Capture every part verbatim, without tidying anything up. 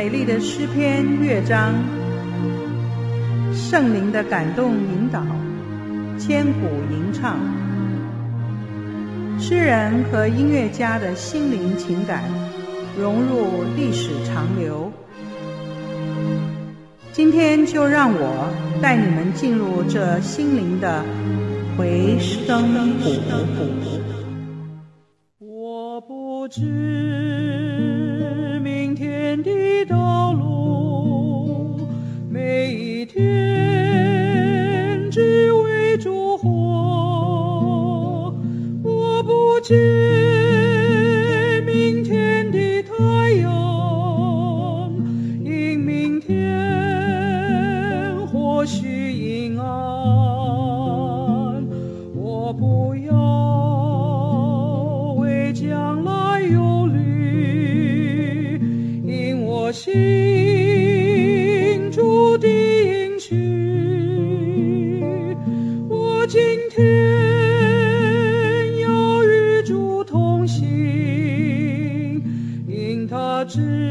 美丽的诗篇乐章，圣灵的感动引导，千古吟唱。诗人和音乐家的心灵情感融入历史长流。今天就让我带你们进入这心灵的回声谷。 我不知明天的道路，每一天只为烛火。我不见明天的太阳，因明天或许阴暗。我不要为将来忧虑，因我心注定应许。我今天要与主同行，因他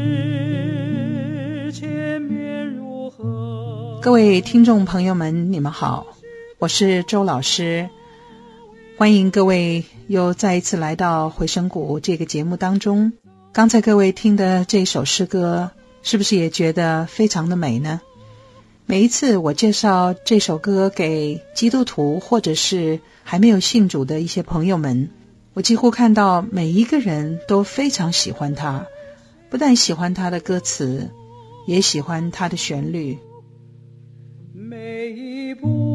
知前面如何。 各位听众朋友们，你们好，我是周老师，欢迎各位又再一次来到回声谷这个节目当中。刚才各位听的这首诗歌，是不是也觉得非常的美呢？每一次我介绍这首歌给基督徒或者是还没有信主的一些朋友们，我几乎看到每一个人都非常喜欢它，不但喜欢它的歌词，也喜欢它的旋律。 每一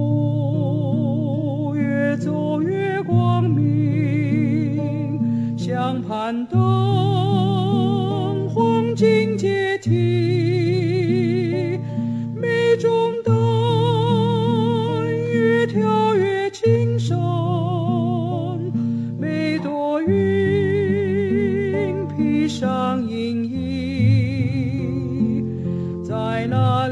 步越走越光明，像攀登黄金阶梯，每种担越跳越轻松，每朵云披上阴影，在那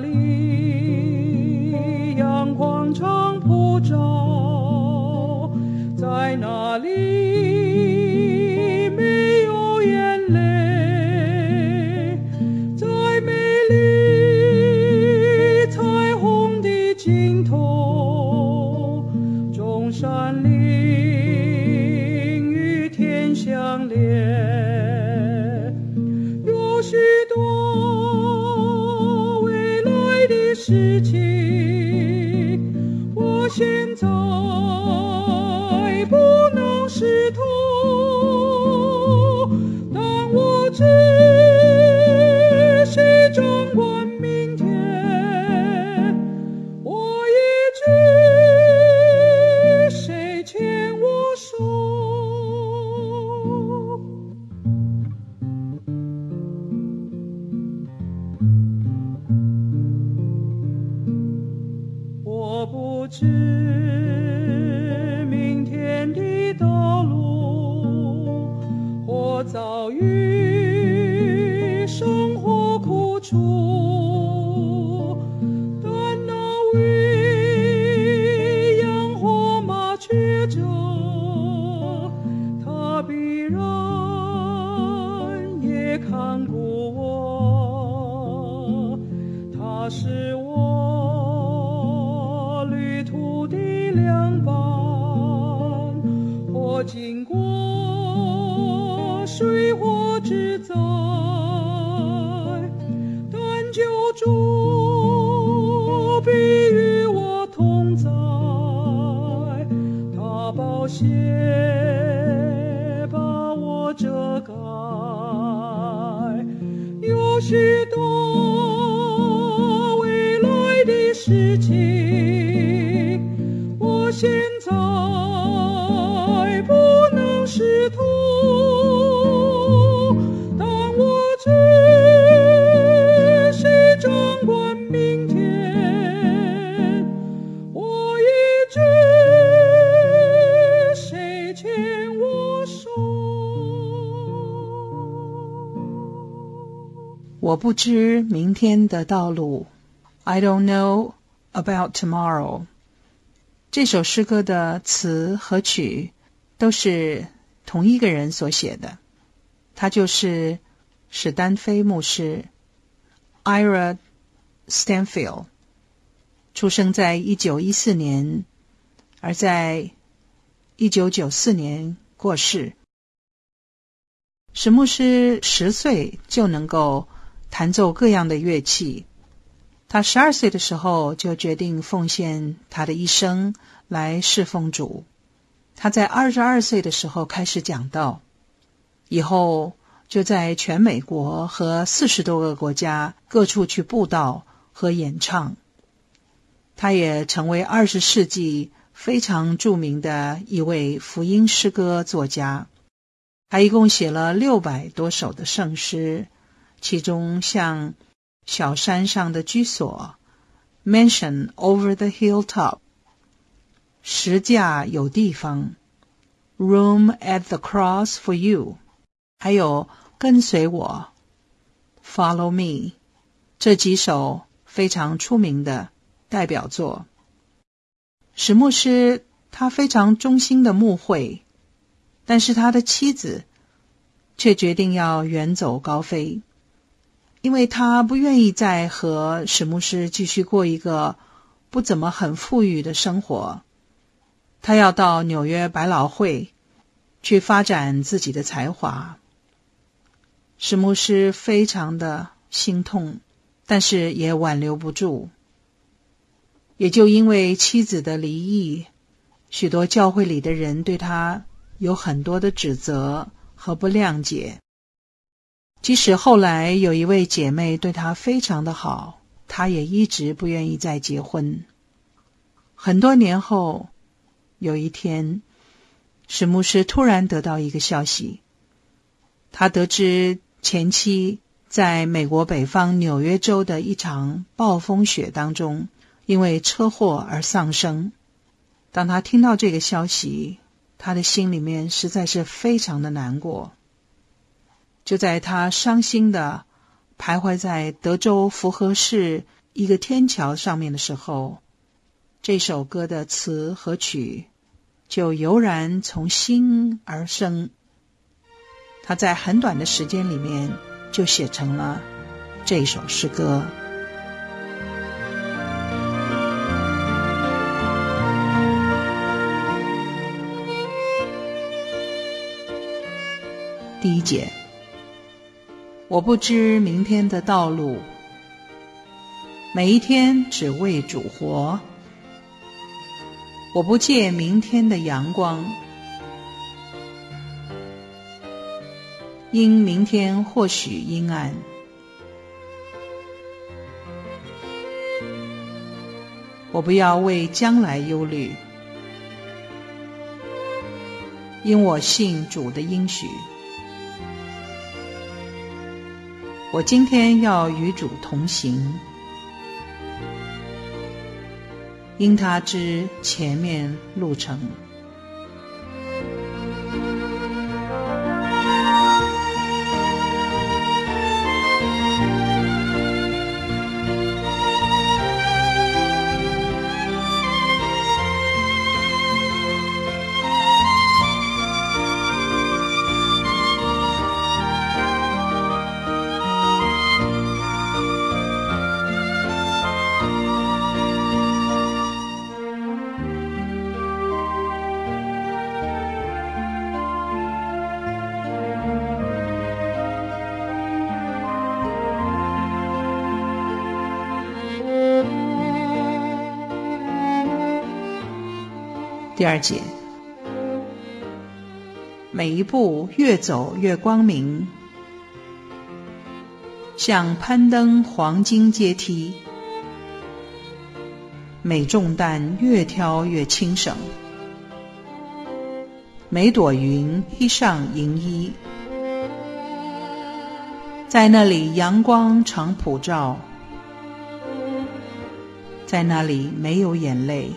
里阳光常普照，在那里没有眼泪，在美丽彩虹的尽头，中山陵与天相连。有许多未来的事情，我现在不能识透，但我知谁掌管明天，我也知谁牵我手。我不知明天的道路，或遭遇生活苦楚，但那位养活麻雀者，他必然也看顾我，他是我旅途的良伴，或经过水火之灾，但救主必与我同在，他宝血把我遮盖。有许多未来的事情，我现在不能识透，但我知谁掌管明天，我也知谁牵我手。 我不知明天的道路， I don't know about tomorrow。 这首诗歌的词和曲都是同一个人所写的，他就是史丹菲牧师 Ira Stanfield， 出生在一九一四年，而在一九九四年过世。史牧师十岁就能够弹奏各样的乐器，他十二岁的时候就决定奉献他的一生来侍奉主。他在二十二岁的时候开始讲道，以后就在全美国和四十多个国家各处去布道和演唱。他也成为二十世纪非常著名的一位福音诗歌作家。他一共写了六百多首的圣诗，其中像小山上的居所 Mansion over the hilltop， 十架有地方 Room at the cross for you， 还有跟随我 Follow me， 这几首非常出名的代表作。史牧师他非常忠心的牧会，但是他的妻子却决定要远走高飞，因为他不愿意再和史牧师继续过一个不怎么很富裕的生活。他要到纽约百老汇去发展自己的才华。史牧师非常的心痛，但是也挽留不住。也就因为妻子的离异，许多教会里的人对他有很多的指责和不谅解。即使后来有一位姐妹对他非常的好，他也一直不愿意再结婚。很多年后，有一天，史牧师突然得到一个消息，他得知前妻在美国北方纽约州的一场暴风雪当中因为车祸而丧生。当他听到这个消息，他的心里面实在是非常的难过。就在他伤心的徘徊在德州福和市一个天桥上面的时候，这首歌的词和曲就油然从心而生。他在很短的时间里面就写成了这首诗歌。第一节，我不知明天的道路，每一天只为主活。我不借明天的阳光，因明天或许阴暗。我不要为将来忧虑，因我信主的应许。我今天要与主同行，因他知前面路程。第二节，每一步越走越光明，像攀登黄金阶梯，每重担越挑越轻省，每朵云披上银衣，在那里阳光常普照，在那里没有眼泪，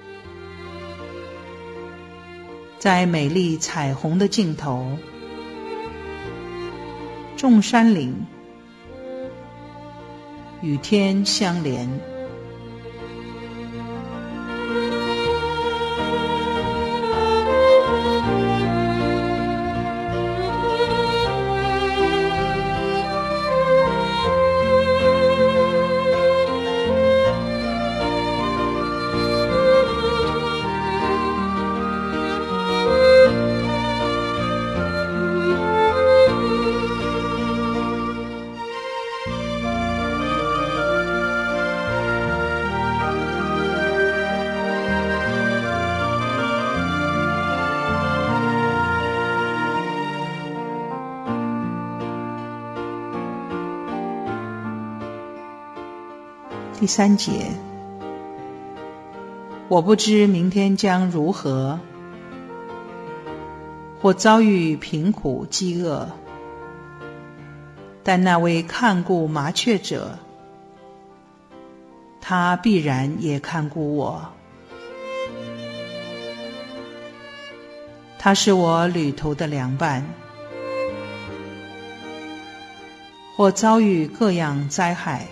在美丽彩虹的尽头，众山岭与天相连。 第三节，我不知明天将如何，或遭遇贫苦饥饿，但那位看顾麻雀者，他必然也看顾我。他是我旅途的良伴，或遭遇各样灾害，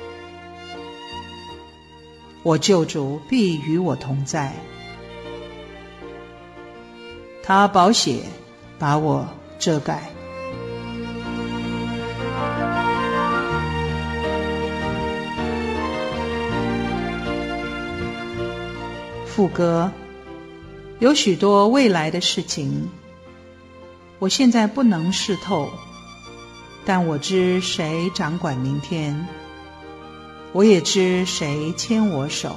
我救主必与我同在。他宝血把我遮盖。副歌，有许多未来的事情，我现在不能识透，但我知谁掌管明天，我也知谁牵我手。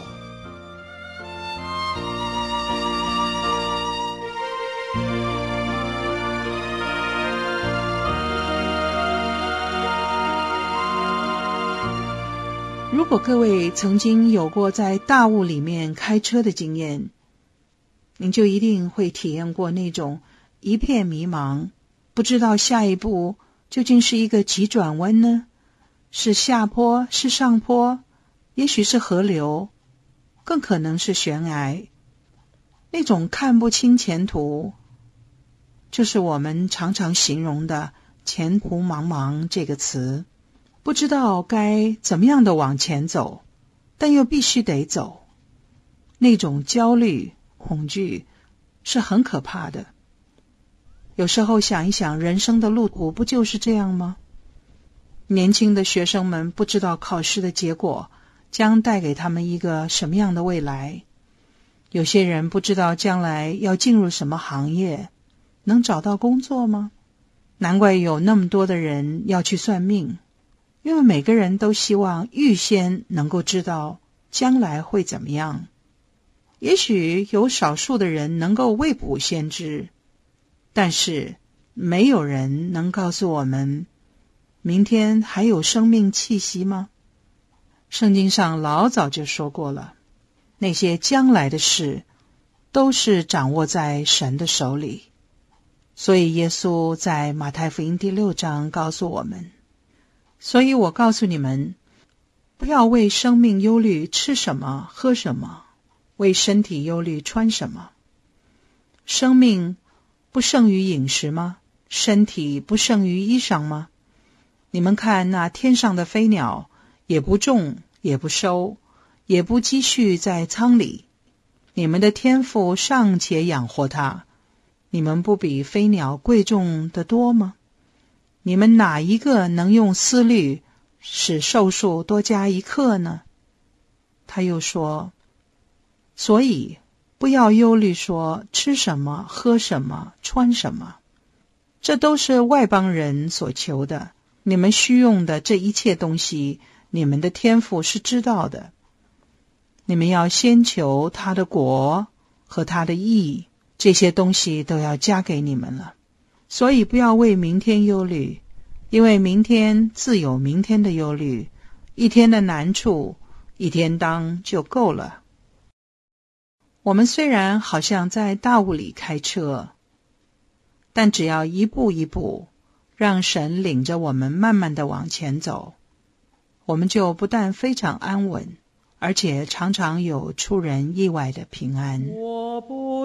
如果各位曾经有过在大雾里面开车的经验，您就一定会体验过那种一片迷茫，不知道下一步究竟是一个急转弯呢？是下坡，是上坡，也许是河流，更可能是悬崖。那种看不清前途，就是我们常常形容的前途茫茫这个词。不知道该怎么样的往前走，但又必须得走。那种焦虑、恐惧是很可怕的。有时候想一想，人生的路途不就是这样吗？年轻的学生们不知道考试的结果将带给他们一个什么样的未来，有些人不知道将来要进入什么行业，能找到工作吗？难怪有那么多的人要去算命，因为每个人都希望预先能够知道将来会怎么样。也许有少数的人能够未卜先知，但是没有人能告诉我们明天还有生命气息吗？圣经上老早就说过了，那些将来的事都是掌握在神的手里。所以耶稣在马太福音第六章告诉我们，所以我告诉你们，不要为生命忧虑吃什么喝什么，为身体忧虑穿什么。生命不胜于饮食吗？身体不胜于衣裳吗？你们看那天上的飞鸟，也不种也不收，也不积蓄在仓里，你们的天父尚且养活它，你们不比飞鸟贵重得多吗？你们哪一个能用思虑使寿数多加一刻呢？他又说，所以不要忧虑说吃什么喝什么穿什么，这都是外邦人所求的，你们需用的这一切东西，你们的天父是知道的。你们要先求他的国和他的义，这些东西都要加给你们了。所以不要为明天忧虑，因为明天自有明天的忧虑，一天的难处一天当就够了。我们虽然好像在大雾里开车，但只要一步一步让神领着我们慢慢地往前走，我们就不但非常安稳，而且常常有出人意外的平安。 我不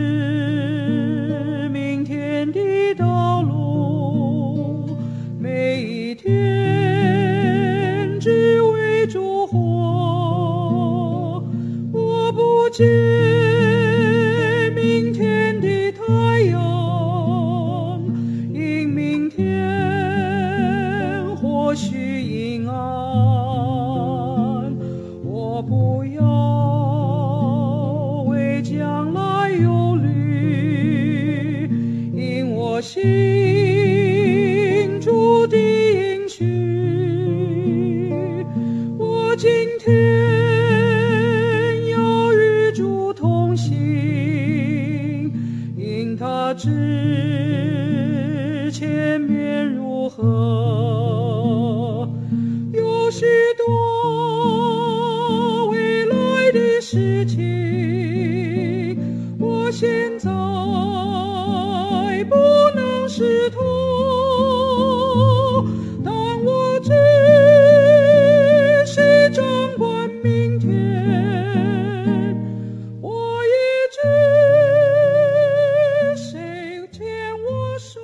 知明天的道路，每一天只为烛火，我不见明天的太阳，因明天或许阴暗，我不要为将来忧虑，因我心主的应许，我今天要日主事情，我现在不能识透，但我只是掌管明天，我也知谁牵我手。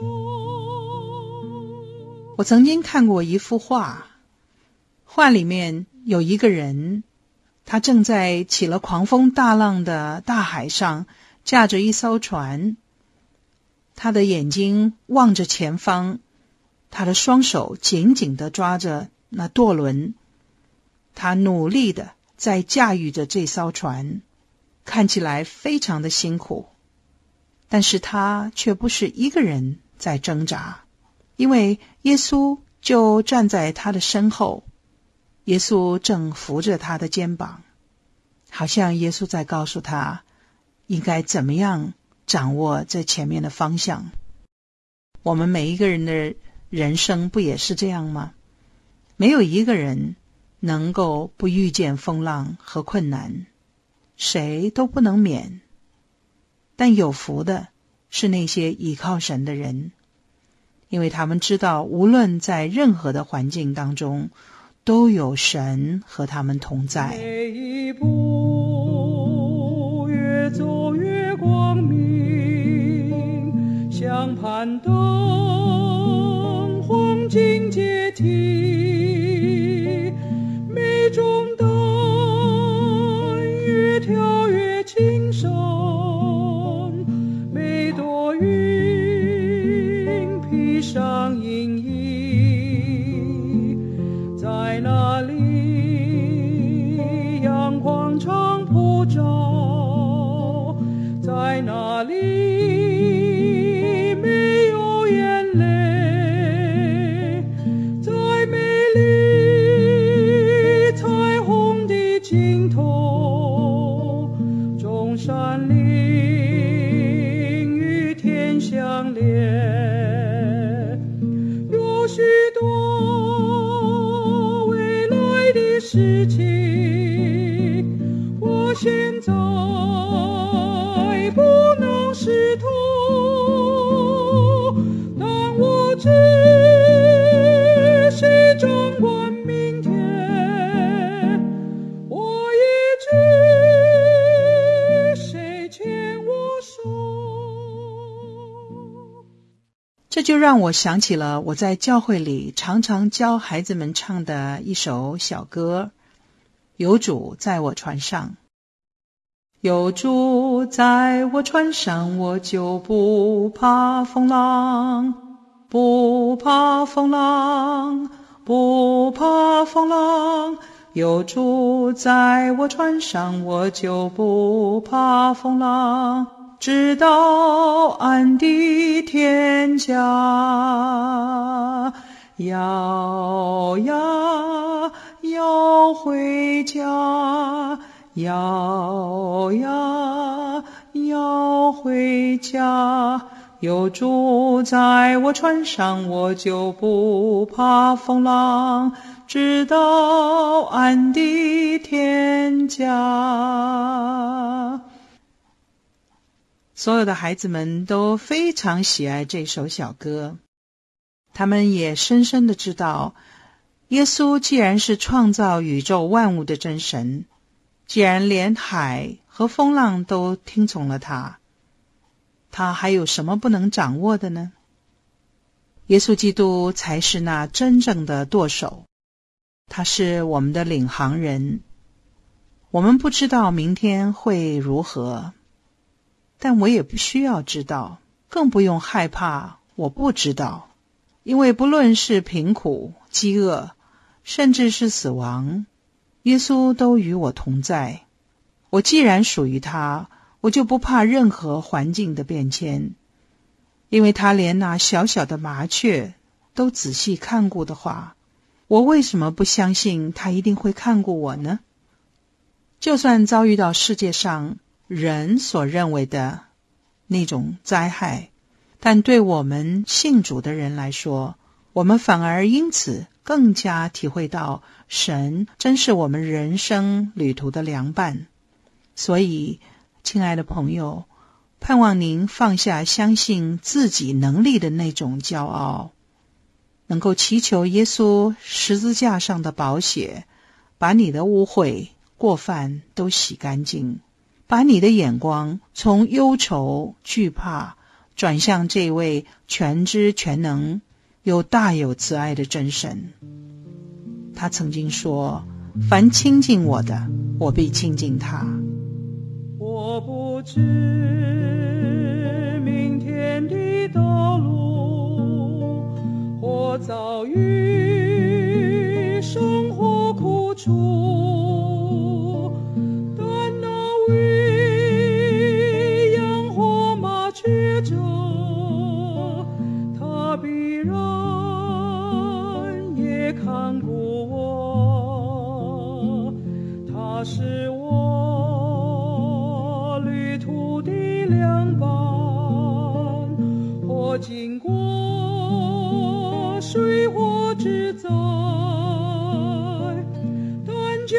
我曾经看过一幅画，画里面有一个人，他正在起了狂风大浪的大海上驾着一艘船，他的眼睛望着前方，他的双手紧紧地抓着那舵轮，他努力地在驾驭着这艘船，看起来非常的辛苦，但是他却不是一个人在挣扎，因为耶稣就站在他的身后，耶稣正扶着他的肩膀，好像耶稣在告诉他应该怎么样掌握这前面的方向。我们每一个人的人生不也是这样吗？没有一个人能够不遇见风浪和困难，谁都不能免。但有福的是那些倚靠神的人，因为他们知道无论在任何的环境当中，都有神和他们同在。 每一步越走越光明，像攀登黄金阶梯，每种担越跳越轻松，每朵云披上阴影，在那里阳光常普照，在那里没有眼泪，在美丽彩虹的尽头，中山陵与天相连，有许多未来的事情，我现在不能识透，但我只是掌管明天，我也知谁牵我手。 这就让我想起了我在教会里常常教孩子们唱的一首小歌，有主在我船上。有主在我船上，我就不怕风浪，不怕风浪，不怕风浪。有主在我船上，我就不怕风浪，直到岸的天家。要呀要回家，要呀要回家。有主在我船上，我就不怕风浪，直到岸的天家。所有的孩子们都非常喜爱这首小歌，他们也深深的知道，耶稣既然是创造宇宙万物的真神，既然连海和风浪都听从了他，他还有什么不能掌握的呢？耶稣基督才是那真正的舵手，他是我们的领航人。我们不知道明天会如何，但我也不需要知道，更不用害怕我不知道，因为不论是贫苦、饥饿，甚至是死亡，耶稣都与我同在。我既然属于他，我就不怕任何环境的变迁，因为他连那小小的麻雀都仔细看顾的话，我为什么不相信他一定会看顾我呢？就算遭遇到世界上人所认为的那种灾害，但对我们信主的人来说，我们反而因此更加体会到神真是我们人生旅途的良伴。 所以，亲爱的朋友，盼望您放下相信自己能力的那种骄傲，能够祈求耶稣十字架上的宝血，把你的污秽、过犯都洗干净，把你的眼光从忧愁、惧怕转向这位全知全能、有大有慈爱的真神。他曾经说，凡亲近我的，我必亲近他。 我不知明天的道路，或遭遇生活苦处，但那为养活麻雀者，他必然也看顾我，他是我旅途的良伴，我经过水火之灾，但救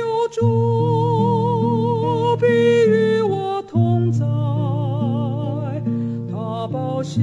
主必与我同在，他宝血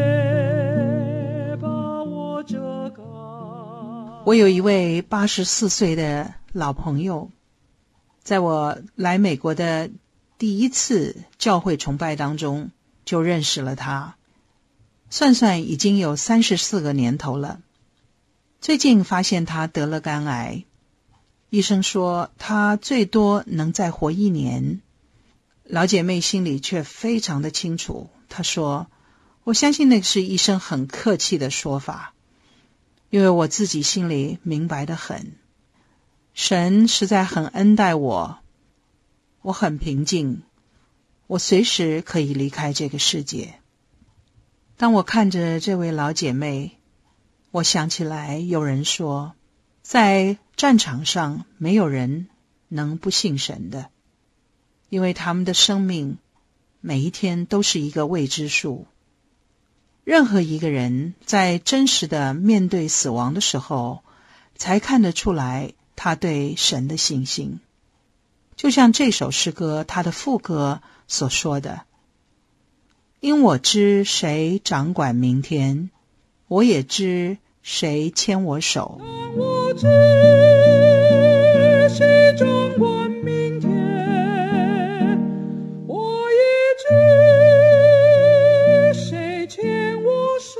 把我遮盖。 我有一位八十四岁的老朋友，在我来美国的第一次教会崇拜当中就认识了他，算算已经有三十四个年头了。最近发现他得了肝癌，医生说他最多能再活一年。老姐妹心里却非常的清楚，她说，我相信那是医生很客气的说法，因为我自己心里明白得很，神实在很恩待我，我很平静，我随时可以离开这个世界。当我看着这位老姐妹，我想起来有人说，在战场上没有人能不信神的，因为他们的生命每一天都是一个未知数。任何一个人在真实的面对死亡的时候，才看得出来他对神的信心。就像这首诗歌他的副歌所说的，因我知谁掌管明天，我也知谁牵我手。 我知谁掌管明天，我也知谁牵我手。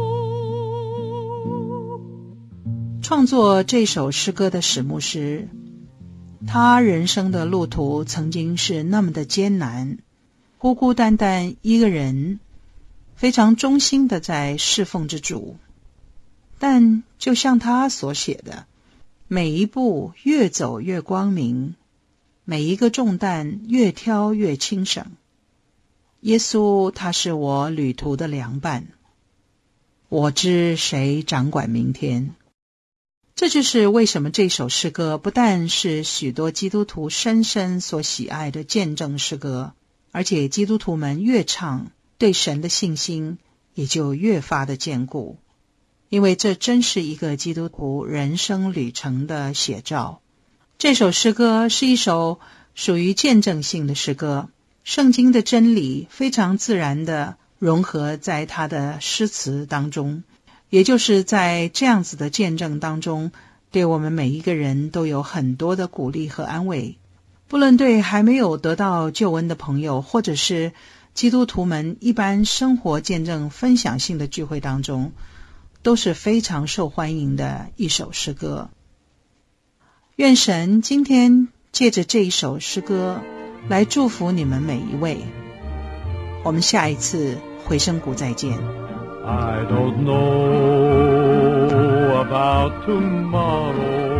创作这首诗歌的史牧师，他人生的路途曾经是那么的艰难，孤孤单单一个人，非常忠心的在侍奉着主。但就像他所写的，每一步越走越光明，每一个重担越挑越轻省。耶稣他是我旅途的良伴，我知谁掌管明天。这就是为什么这首诗歌不但是许多基督徒深深所喜爱的见证诗歌，而且基督徒们越唱，对神的信心也就越发的坚固。因为这真是一个基督徒人生旅程的写照。这首诗歌是一首属于见证性的诗歌，圣经的真理非常自然地融合在他的诗词当中，也就是在这样子的见证当中，对我们每一个人都有很多的鼓励和安慰。不论对还没有得到救恩的朋友，或者是基督徒们一般生活见证分享性的聚会当中，都是非常受欢迎的一首诗歌。愿神今天借着这一首诗歌来祝福你们每一位。我们下一次回声谷再见。 I don't know about tomorrow,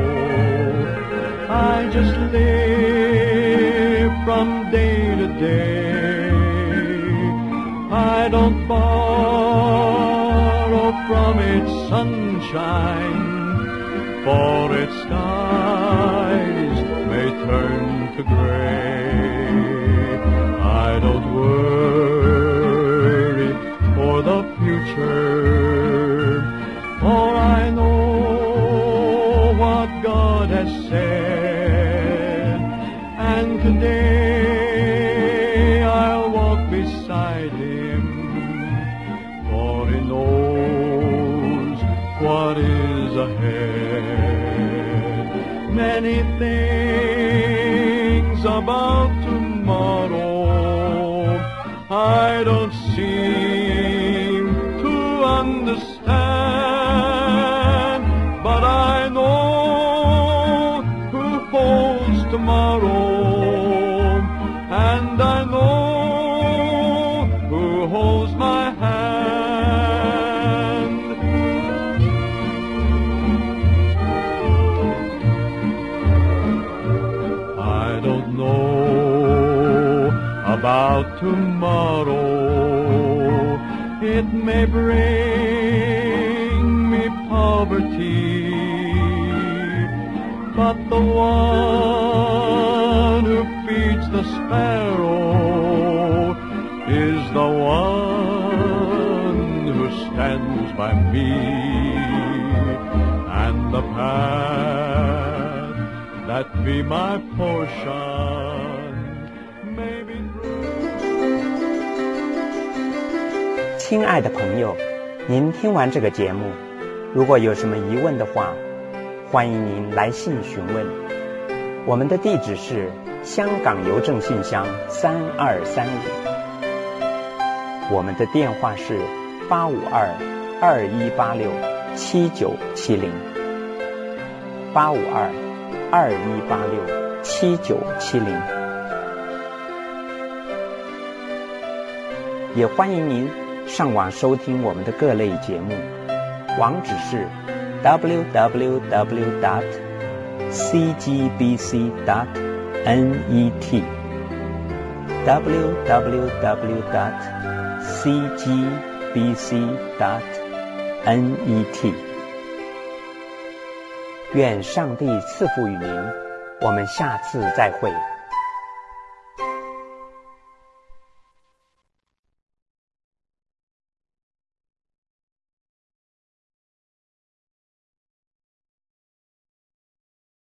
I just live from day to day. I don't borrow from its sunshine, for its skies may turn to gray. I don't worry for the future, for I know what God has said, and today many things about tomorrow I don't seem to understand, but I know who holds tomorrow, and I know who holds my hand. I don't know about tomorrow, it may bring me poverty, but the one who feeds the sparrow is the one who stands by me, and the path that be my portion may be through. 亲爱的朋友，您听完这个节目，如果有什么疑问的话，欢迎您来信询问。我们的地址是香港邮政信箱三二三五，我们的电话是八五二二一八六七九七零，八五二二一八六七九七零。也欢迎您上网收听我们的各类节目，网址是 double-u double-u double-u dot c g b c dot net double-u double-u double-u dot c g b c dot net。 愿上帝赐福于您，我们下次再会。